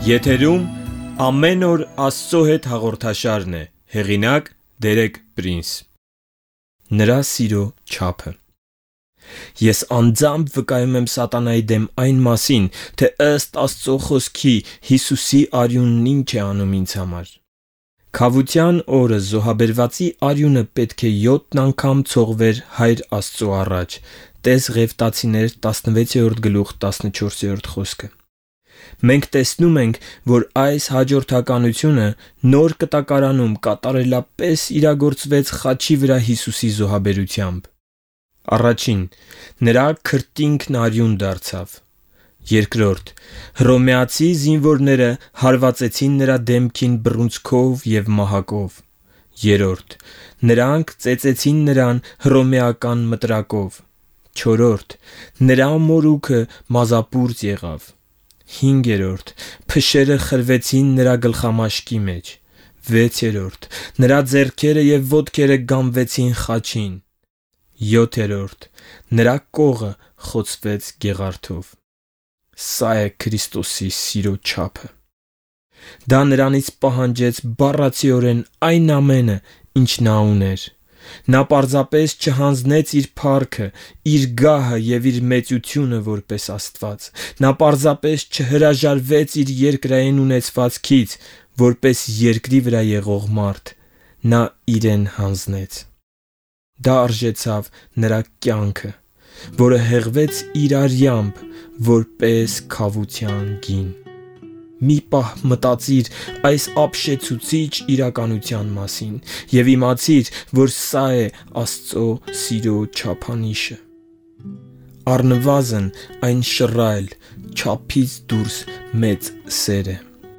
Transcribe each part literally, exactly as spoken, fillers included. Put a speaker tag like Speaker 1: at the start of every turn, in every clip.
Speaker 1: Եթերում ամեն օր Աստծո հետ հաղորդաշարն է, հեղինակ Դերեկ Պրինս։ Նրա սիրո չափը։ Ես անձամբ վկայում եմ սատանայի դեմ այն մասին, թե ըստ Աստծո խոսքի Հիսուսի արյունն ինչ է անում ինձ համար։ Քավության օրը զոհաբերվածի արյունը պետք է յոթ անգամ ցողվեր Հայր Աստծո առաջ։ Տես Ղևտացիներ տասնվեցերորդ գլուխ տասնչորսերորդ խոսքը։ Մենք տեսնում ենք, որ այս հաջորդականությունը նոր կտակարանում կատարելապես իրագործվեց խաչի վրա Հիսուսի զոհաբերությամբ։ Առաջին, նրա քրտինքն արյուն դարձավ։ Երկրորդ, հռոմեացի զինվորները հարվածեցին նրա դեմքին բռունցքով և մահակով։ Երրորդ, նրանք ծեծեցին նրան հռոմեական մտրակով։ Չորրորդ, նրա մորուքը մազապուրծ եղավ։ Հինգերորդ, փշերը խրվեցին նրա գլխամաշկի մեջ։ Վեցերորդ, նրա ձեռքերը և ոտքերը գամվեցին խաչին։ Յոթերորդ, նրա կողը խոցվեց գեղարդով։ Սա է Քրիստոսի սիրո չափը։ Դա նրանից պահանջեց բառացիորեն այն ամենը, ինչ նա ուներ։ Նա պարզապես չհանձնեց իր փառքը, իր գահը և իր մեծությունը որպես Աստված։ Նա պարզապես չհրաժարվեց իր երկրային ունեցվածքից, որպես երկրի վրա եղող մարդ։ Նա իրեն հանձնեց։ Դա արժեցավ նրա կյանքը, որը հեղվեց իր արյամբ, որպես քավության գին։ Մի պահ մտածիր այս ապշեցուցիչ իրականության մասին և իմացիր, որ սա է Աստծո սիրո չափանիշը։ Առնվազն այն շռայլ, չափից դուրս մեծ սեր է։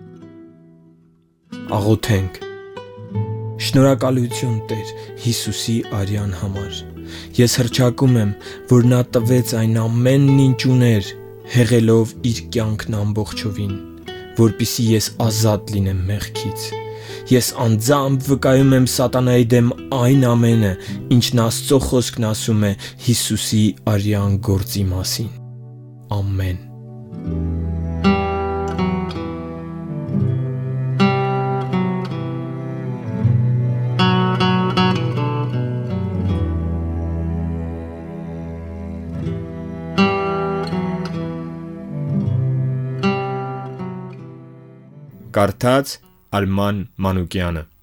Speaker 1: Աղոթենք։ Շնորհակալություն Տեր Հիսուսի արյան համար։ Ես հռչակում եմ, որ նա տվեց այն ամենն ինչ ուներ, հեղելով իր կյանքն ամբողջովին, որպեսզի ես ազատ լինեմ մեղքից։ Ես անձամբ վկայում եմ սատանայի դեմ այն ամենը, ինչն Աստծո խոսքն ասում է Հիսուսի արյան գործի մասին։ Ամեն։ Կարդաց Արման Մանուկյանը։